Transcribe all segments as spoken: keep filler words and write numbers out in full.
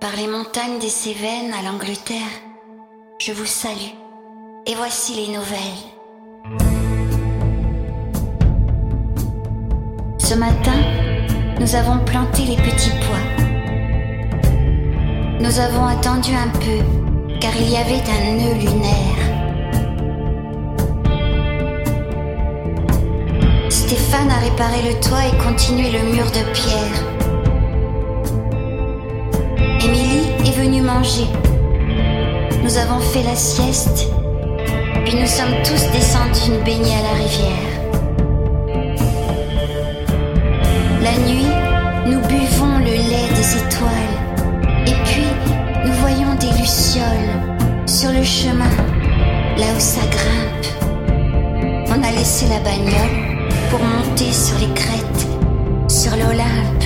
Par les montagnes des Cévennes à l'Angleterre, je vous salue, et voici les nouvelles. Ce matin, nous avons planté les petits pois. Nous avons attendu un peu, car il y avait un nœud lunaire. Stéphane a réparé le toit et continué le mur de pierre. Émilie est venue manger. Nous avons fait la sieste, puis nous sommes tous descendus nous baigner à la rivière. La nuit, nous buvons le lait des étoiles, et puis nous voyons des lucioles sur le chemin, là où ça grimpe. On a laissé la bagnole pour monter sur les crêtes, sur l'Olympe,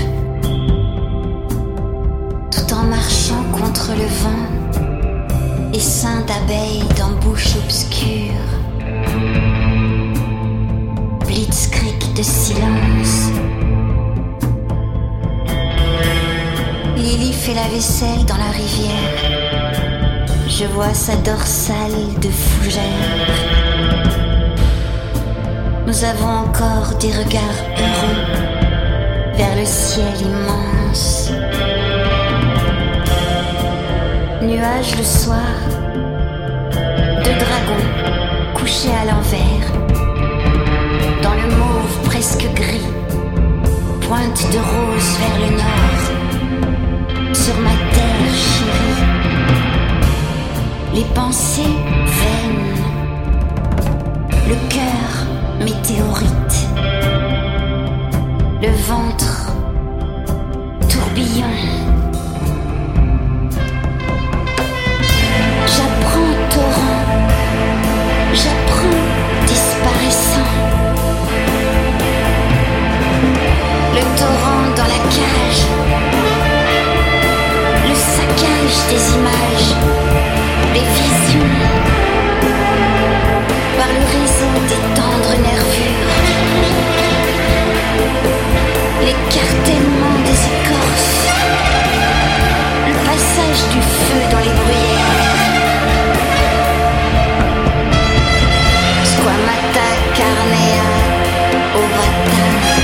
tout en marchant contre le vent, essaim d'abeilles dans bouche obscure. Blitzkrieg de silence. Lily fait la vaisselle dans la rivière. Je vois sa dorsale de fougère. Nous avons encore des regards heureux vers le ciel immense. Nuages le soir, deux dragons couchés à l'envers, dans le mauve presque gris, pointe de rose vers le nord, sur ma terre chérie. Les pensées vaines, le cœur météorite, le ventre tourbillon. J'apprends torrent, j'apprends disparaissant. Le torrent dans la cage, le saccage des images, les visions, par le réseau des tendres nervures, l'écartèlement des écorces, le passage du feu dans les bruyères. Squamata carnea ovata,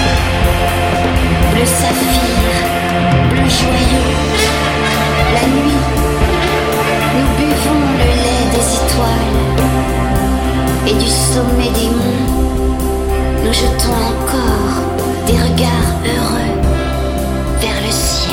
bleu saphir, bleu joyeux. La nuit, nous buvons le lait des étoiles, et du sommet des monts, nous jetons encore des regards heureux vers le ciel.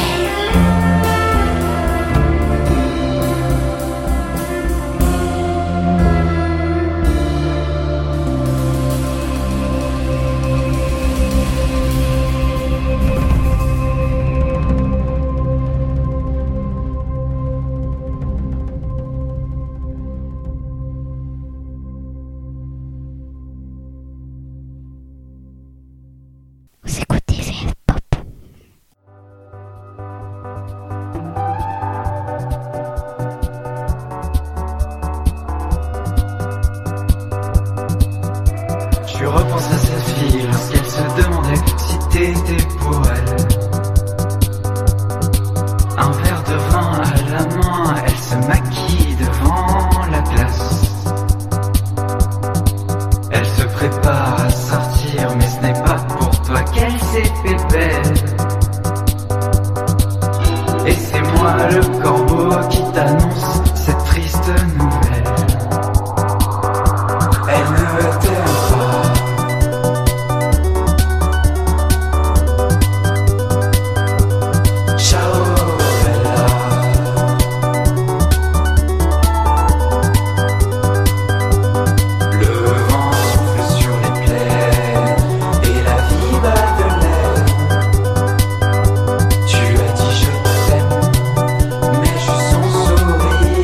Tu as dit je t'aime, mais je sens sourire.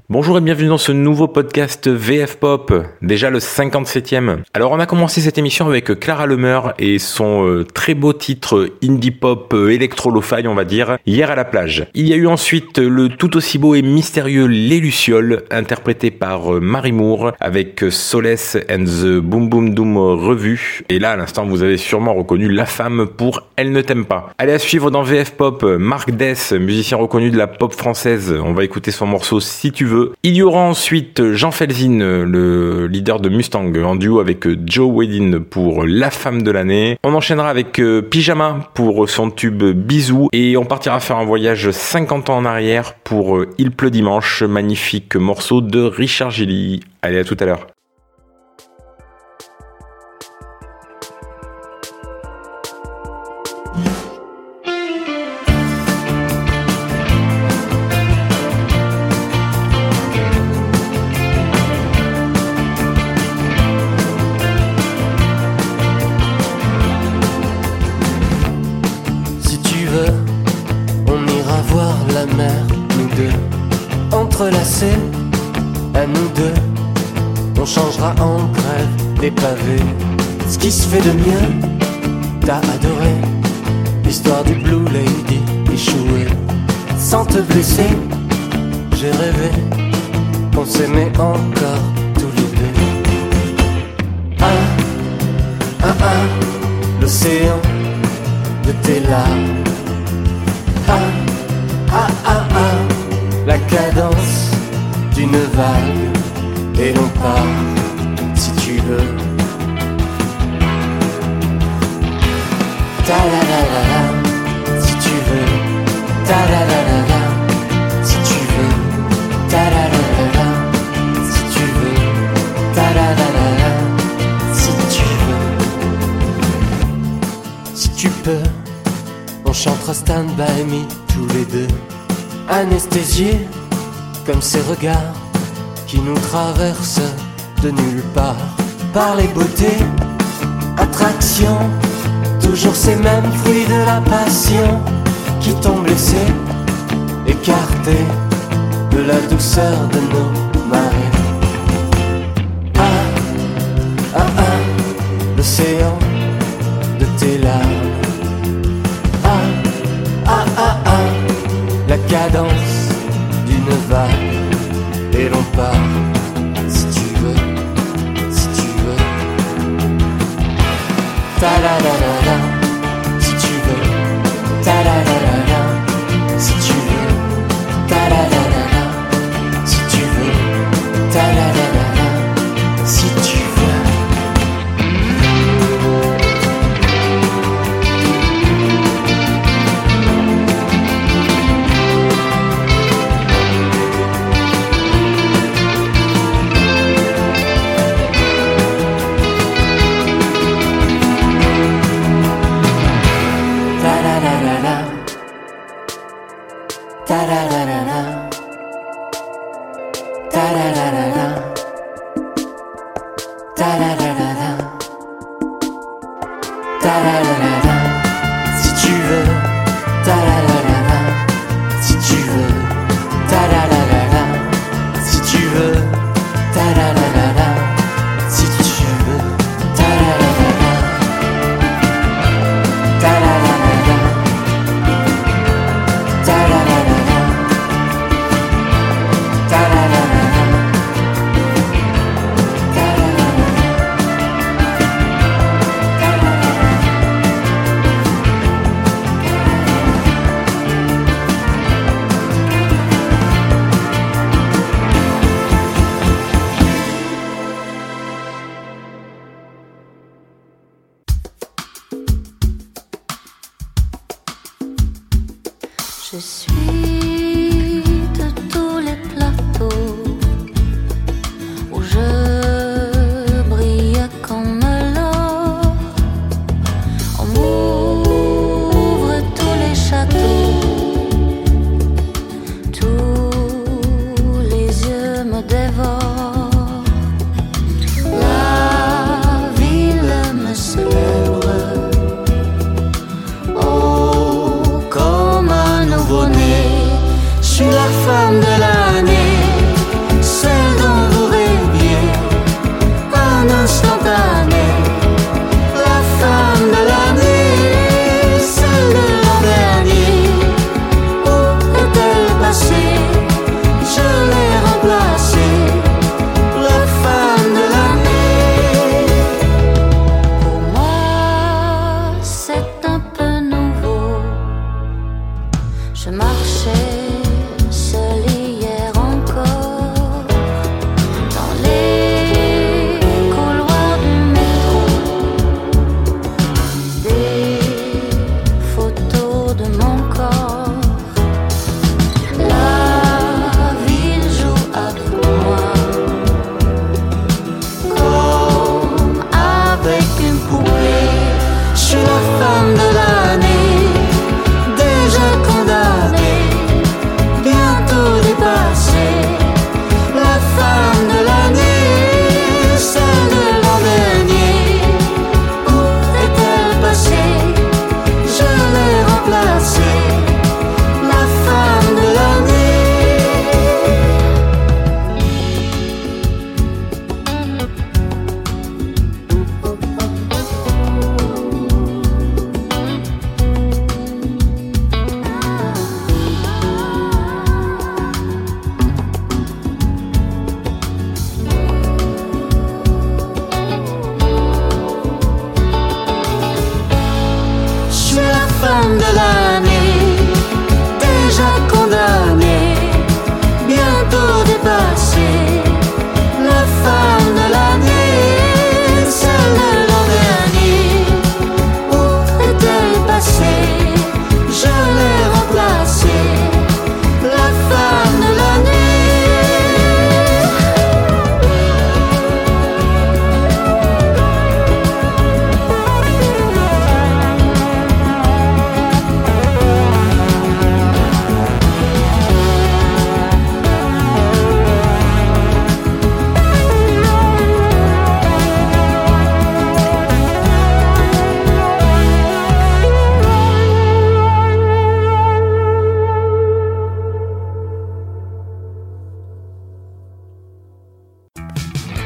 Bonjour et bienvenue dans ce nouveau podcast V F Pop, déjà le cinquante-septième. Alors on a commencé cette émission avec Clara Lemeur et son euh, très beau titre indie pop euh, électro-lo-fi on va dire, Hier à la plage. Il y a eu ensuite le tout aussi beau et mystérieux Les Lucioles, interprété par euh, Marie Moore avec euh, Solace and the Boom Boom Doom revue. Et là à l'instant vous avez sûrement reconnu la femme pour Elle ne t'aime pas. Allez, à suivre dans V F Pop, Marc Dess, musicien reconnu de la pop française. On va écouter son morceau Si tu veux. Il y aura ensuite Jean Felzin, le leader de Mustang, en duo avec Joe Wedin pour La femme de l'année. On enchaînera avec Pyjama pour son tube Bisous et on partira faire un voyage cinquante ans en arrière pour Il pleut dimanche, magnifique morceau de Richard Gilly. Allez, à tout à l'heure. Entrelacés, à nous deux, on changera en grève des pavés. Ce qui se fait de mieux, t'as adoré l'histoire du Blue Lady échoué. Sans te blesser, j'ai rêvé qu'on s'aimait encore tous les deux. Un, un, un, l'océan de tes larmes. Un, un, un, un, la cadence d'une vague et l'on part si tu veux. Ta la la la la, si tu veux. Ta la la la la, si tu veux. Ta la la la la, si tu veux. Ta la la la la, si tu veux. Si tu peux, on chantera Stand By Me tous les deux. Anesthésiés comme ces regards qui nous traversent de nulle part. Par les beautés, attractions, toujours ces mêmes fruits de la passion qui t'ont blessé, écarté de la douceur de nos marées. Un, un, un, l'océan de tes larmes. Un, un, un, un, la cadence d'une vague et l'on part si tu veux, si tu veux. Ta la la la la, si tu veux. Ta la la la la, si tu veux. Ta la la la la, si tu veux. Ta la la la la, si tu veux.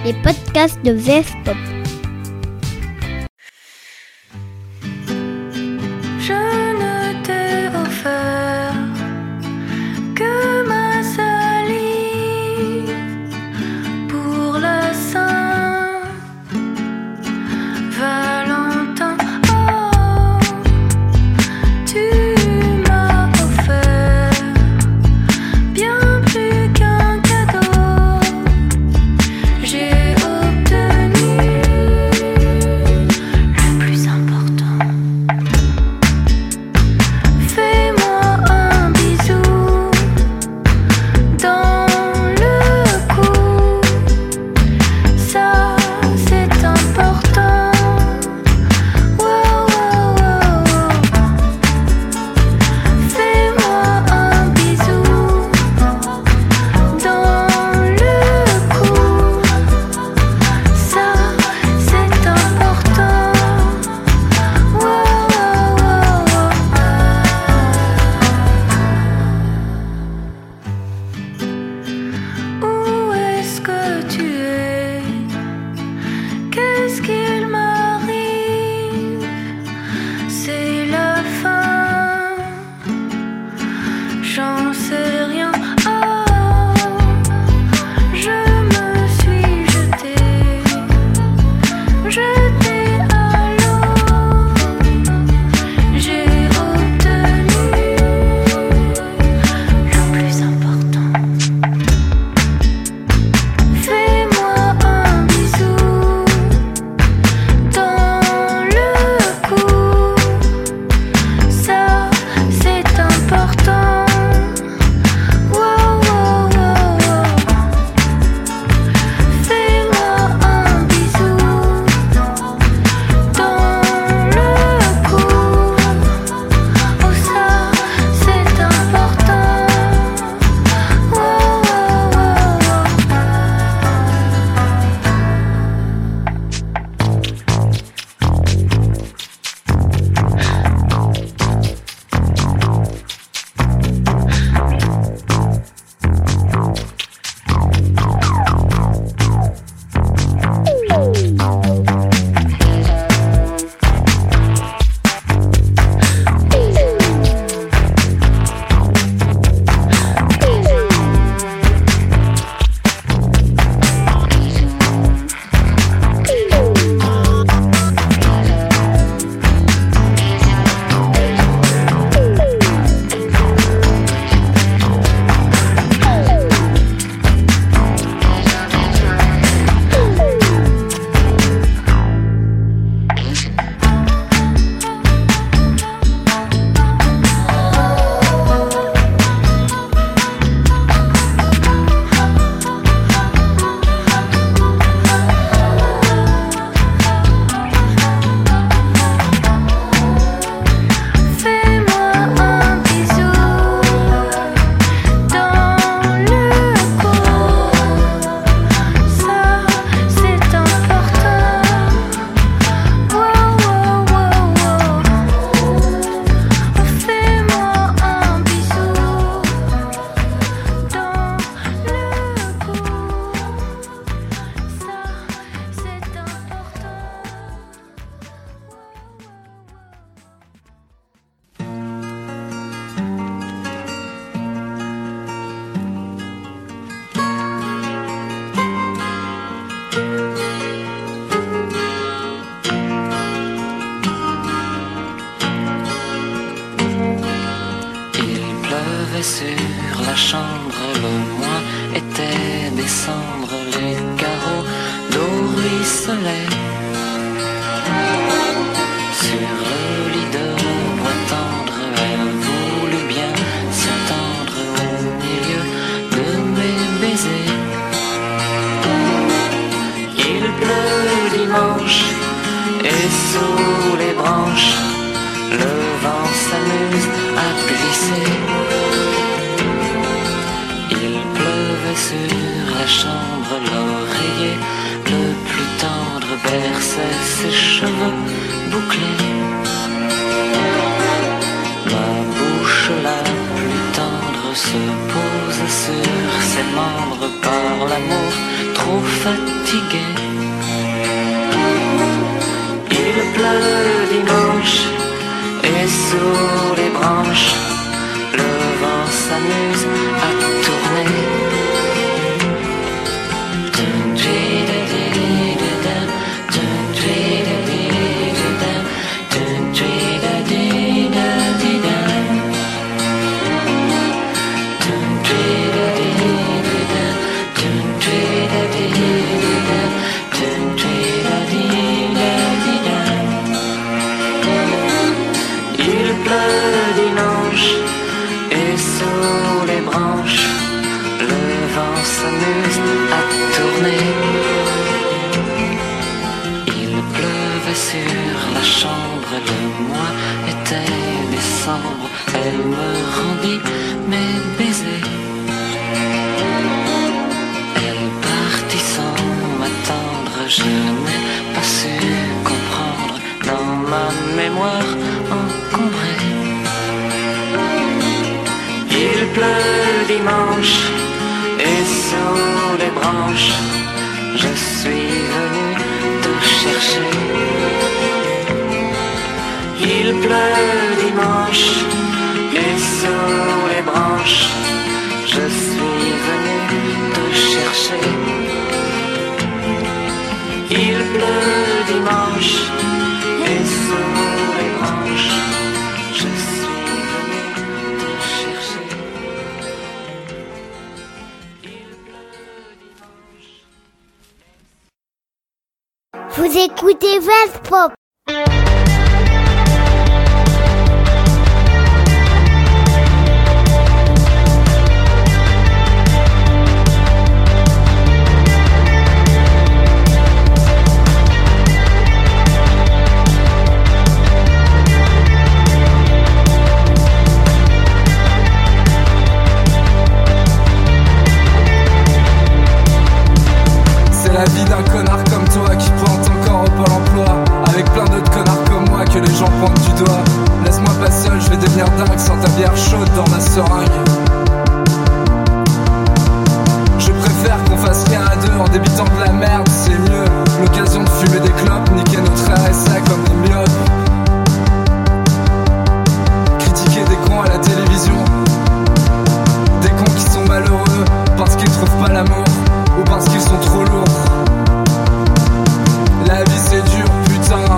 les podcasts de V F Pop. Je ne t'ai offert que ma salive pour la Saint-Valentin. Oh, tu m'as offert bien plus qu'un cadeau. J'ai obtenu le plus important. Fais-moi un bisou dans le cou. Ça, c'est important. Wow, wow, wow, wow. Fais-moi un bisou dans le cou. Ça, c'est important. Wow, wow, wow, wow. Où est-ce que tu es? Qu'est-ce qu'il m'arrive? C'est la fin. J'en sais rien. Ah, je me suis jetée, jetée à l'eau. J'ai obtenu le plus important. Fais-moi un bisou dans le cou. Ça, c'est important. Wow, wow, wow, wow. Fais-moi un bisou dans le cou. Oh, ça, c'est important. Wow, wow, Fais-moi un bisou dans le cou. Ça, c'est important. Wow, wow, wow, wow. Fais-moi un bisou dans le cou. Ça, c'est important. Il pleuvait sur la chambre, le mois était décembre, les carreaux d'eau ruisselaient sur le lit de bois tendre. Elle voulut bien s'attendre au milieu de mes baisers. Il pleut dimanche et sous les branches le vent s'amuse à glisser. Il pleuvait sur la chambre, l'oreiller le plus tendre berçait ses cheveux bouclés. Ma bouche la plus tendre se pose sur ses membres par l'amour trop trop fatigué. Il pleut dimanche et sous les branches, le vent s'amuse à tourner. S'amuse à tourner. Il pleuvait sur la chambre, le mois était décembre. Elle me rendit mes baisers. Elle partit sans m'attendre, je n'ai pas su comprendre dans ma mémoire encombrée. Il pleut dimanche et sous les branches, je suis venu te chercher. Il pleut dimanche et sous les branches, je suis venu te chercher. Il pleut dimanche et sous les branches, je suis venu te chercher. Vous écoutez V F Pop. C'est la vie d'un connard comme toi qui pointe encore au Pôle emploi, avec plein d'autres connards comme moi que les gens pointent du doigt. Laisse-moi pas seul, je vais devenir dingue sans ta bière chaude dans ma seringue. Je préfère qu'on fasse rien à deux en débitant de la merde, c'est mieux. L'occasion de fumer des clopes, niquer notre R S A comme des myopes. Critiquer des cons à la télévision, des cons qui sont malheureux parce qu'ils trouvent pas l'amour ou parce qu'ils sont trop lourds. La vie c'est dur, putain.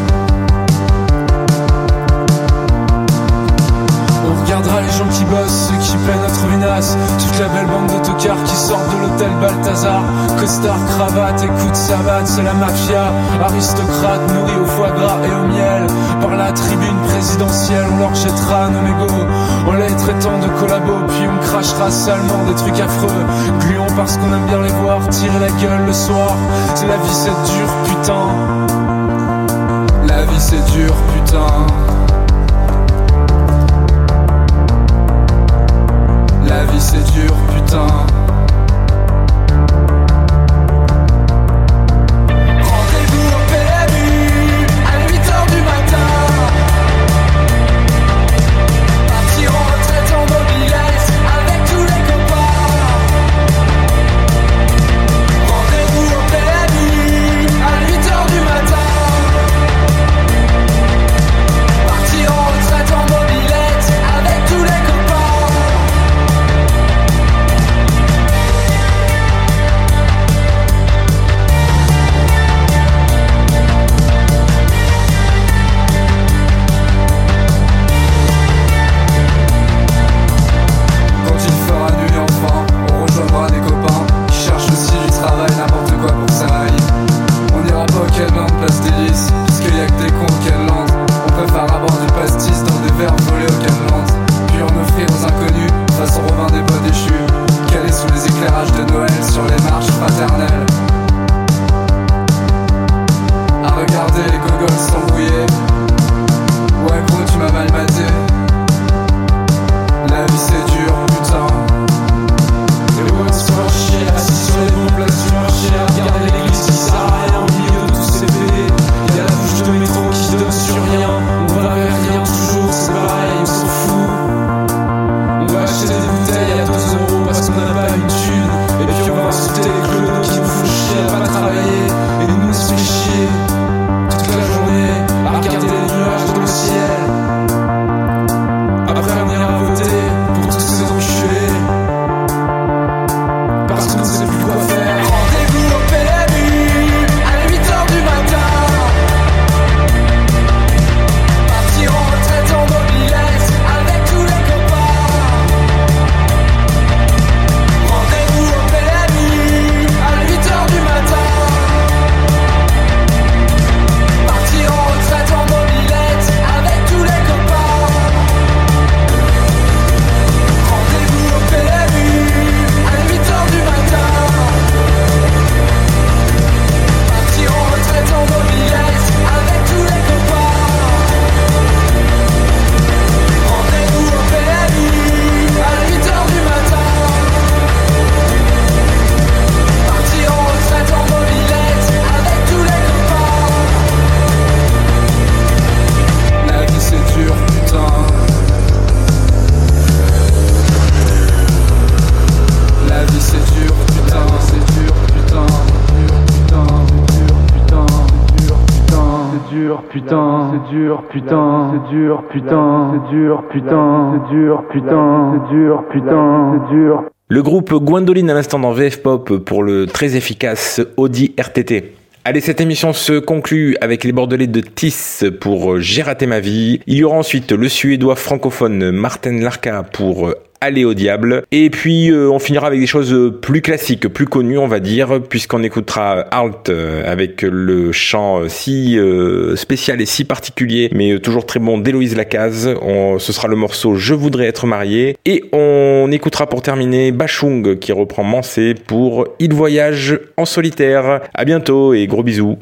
On regardera les gens qui bossent, ceux qui peinent à trouver nasse. Toute la belle bande de tocards qui sortent de l'hôtel Balthazar. Costard, cravate, écoute savate, c'est la mafia. Aristocrate, nourris au foie gras et au miel. Par la tribune présidentielle, on leur jettera nos mégots en les traitant de collabos, puis on crachera salement des trucs affreux. Gluons parce qu'on aime bien les voir tirer la gueule le soir. C'est la vie c'est dur, putain. La vie c'est dur, putain. La vie c'est dur, putain. Rendez-vous au P M U à huit heures du matin. Partir en retraite en mobilette avec tous les copains. Rendez-vous au P M U à huit heures du matin. Partir en retraite en mobilette avec tous les copains. putain, c'est dur, putain, c'est dur, putain, c'est dur, putain, c'est dur, putain, c'est dur, putain, c'est dur. Le groupe Gwendoline à l'instant dans V F Pop pour le très efficace Audi R T T. Allez, cette émission se conclut avec les Bordelais de Tis pour J'ai raté ma vie. Il y aura ensuite le Suédois francophone Martin Larka pour Aller au diable. Et puis euh, on finira avec des choses plus classiques, plus connues on va dire, puisqu'on écoutera Halt avec le chant si euh, spécial et si particulier, mais toujours très bon d'Héloïse Lacaze. On, ce sera le morceau Je voudrais être marié. Et on écoutera pour terminer Bachung qui reprend Mansé pour Il voyage en solitaire. À bientôt et gros bisous.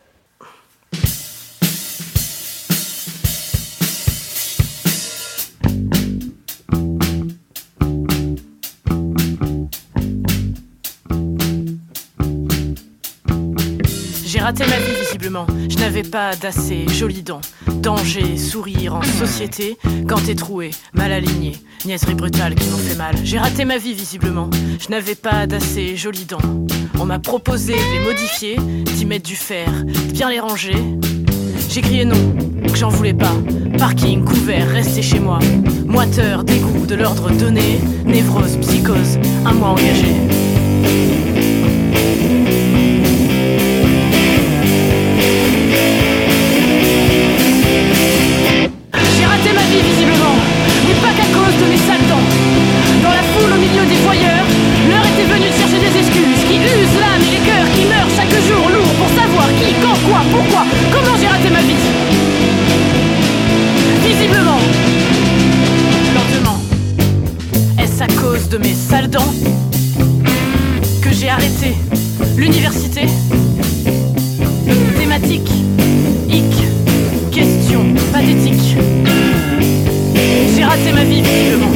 J'ai raté ma vie visiblement, je n'avais pas d'assez jolies dents. Danger, sourire en société, quand t'es troué, mal aligné, niaiserie brutale qui m'ont fait mal. J'ai raté ma vie visiblement, je n'avais pas d'assez jolies dents. On m'a proposé de les modifier, d'y mettre du fer, de bien les ranger. J'ai crié non, que j'en voulais pas. Parking, couvert, rester chez moi. Moiteur, dégoût, de l'ordre donné. Névrose, psychose, un mois engagé. J'ai raté ma vie visiblement, mais pas qu'à cause de mes sales dents. Dans la foule au milieu des voyeurs, l'heure était venue de chercher des excuses qui usent l'âme et les cœurs, qui meurent chaque jour lourd pour savoir qui, quand, quoi, pourquoi, comment j'ai raté ma vie. Visiblement, lentement, est-ce à cause de mes sales dents que j'ai arrêté l'université? Thématique, hic, question pathétique. J'ai raté ma vie visiblement.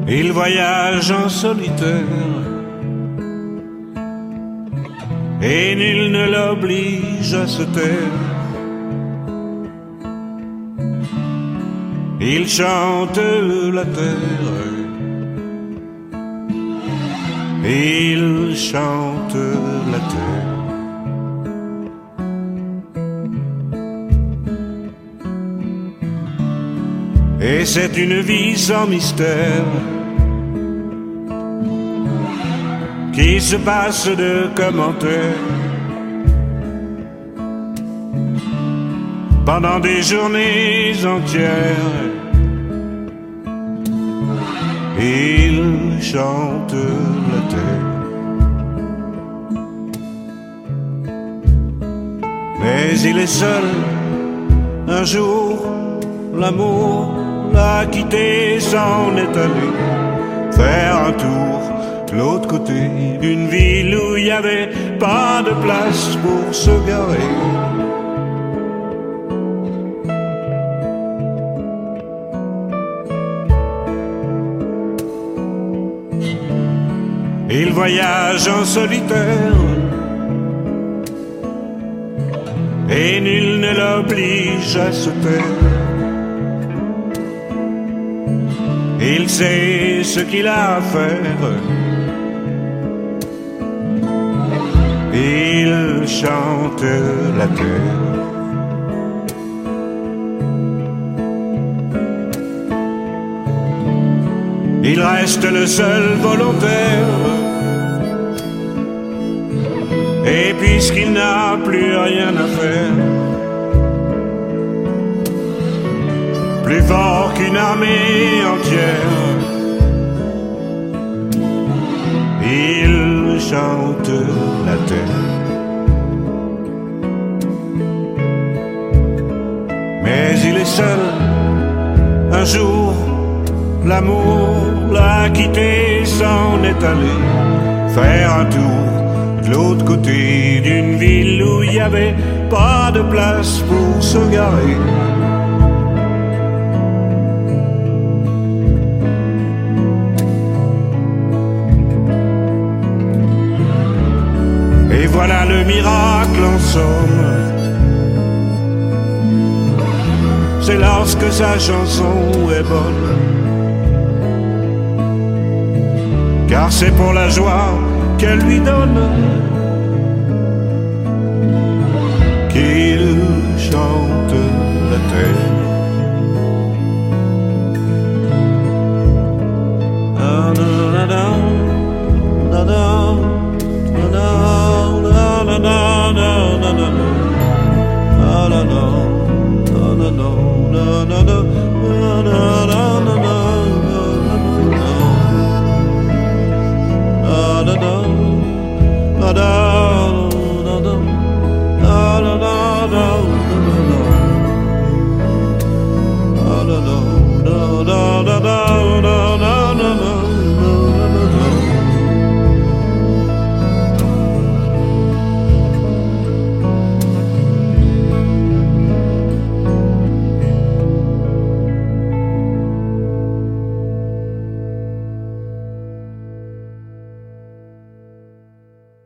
Il voyage en solitaire et nul ne l'oblige à se taire. Il chante la terre, il chante la terre. Et c'est une vie sans mystère qui se passe de commentaires pendant des journées entières. Il chante la terre. Mais il est seul. Un jour, l'amour l'a quitté, s'en est allé faire un tour de l'autre côté d'une ville où il n'y avait pas de place pour se garer. Il voyage en solitaire et nul ne l'oblige à se taire. Il sait ce qu'il a à faire. Il chante la terre. Il reste le seul volontaire. Et puisqu'il n'a plus rien à faire, plus fort qu'une armée entière, il chante la terre. Mais il est seul. Un jour, l'amour l'a quitté, s'en est allé faire un tour de l'autre côté d'une ville où il n'y avait pas de place pour se garer. Et voilà le miracle en somme, c'est lorsque sa chanson est bonne, car c'est pour la joie qu'elle lui donne qu'il chante la terre. Ah, na, na, na, na, na, na, na, na, na, na, na, na. Ah, na, na, na, na, na, na, na, na, na, na, na. Da da da da da da da da da da da da da da da